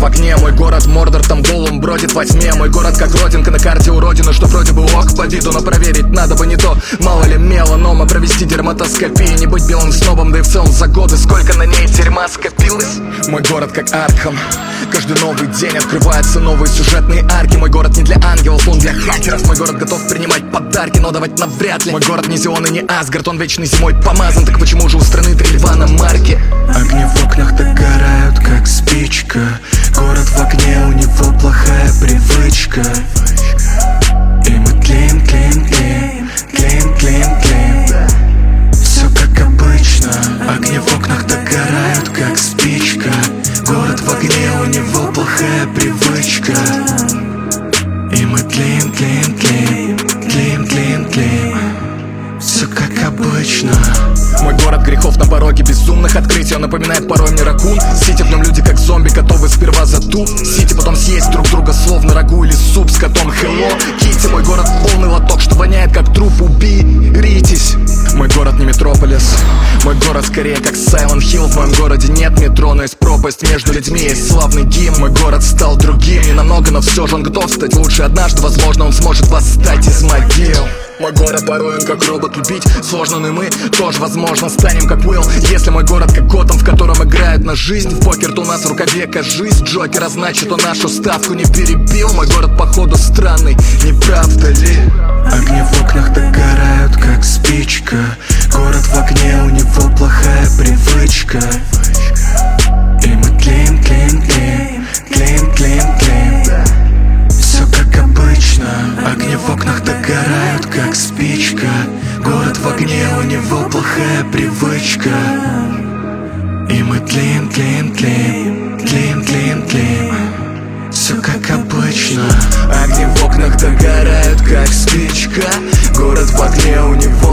в огне, мой город Мордор, там Голум бродит во тьме. Мой город как родинка на карте у родины, что вроде бы ок по виду, но проверить надо бы не то. Мало ли меланома, провести дерматоскопию, не быть белым снобом, да и в целом за годы сколько на ней дерьма скопилось. Мой город как Аркхам, каждый новый день открываются новые сюжетные арки. Мой город не для ангелов, он для хакеров. Мой город готов принимать подарки, но давать навряд ли. Мой город не Зион и не Асгард, он вечной зимой помазан. Так почему же у страны 3 льва на марке? Огни в окнах догорают, как спичка. Город в огне, у него плохая привычка. И мы тлеем, тлеем, тлеем, тлеем, тлеем, тлеем. Все как обычно. Огни в окнах догорают, как спичка. Город в огне, у него плохая привычка. И мы тлеем, тлеем, тлеем, тлеем, тлеем, тлеем. Все как обычно. Мой город грехов на пороге безумных открытий. Он напоминает порой мне ракун Сити, в нем люди как зомби, готовы сперва за ту Сити, потом съесть друг друга словно рагу или суп с котом. Hello, Kitty, мой город полный лоток, что воняет как труп, уберитесь. Мой город не метрополис, мой город скорее как Silent Hill. В моем городе нет метро, но есть пропасть между людьми, есть славный гимн. Мой город стал другим, не намного, но все же он готов стать лучше однажды. Возможно, он сможет восстать из могил. Мой город порой он как робот, любить сложно, но и мы тоже, возможно, станем как Уилл. Если мой город как Готэм, в котором играют на жизнь. В покер-то у нас в рукаве кажись Джокера, значит он нашу ставку не перебил. Мой город походу странный, не правда ли? Огни в окнах догорают, как спичка. Город в огне, у него плохая привычка. И мы тлеем, тлеем, тлеем, тлеем, тлеем, тлеем. Все как обычно. Огни в окнах догорают, как спичка. Город в огне, у него плохая привычка. И мы тлеем, тлеем, тлеем, тлеем, тлеем, тлеем. Все как обычно. Огни в окнах догорают, как спичка. Город в огне, у него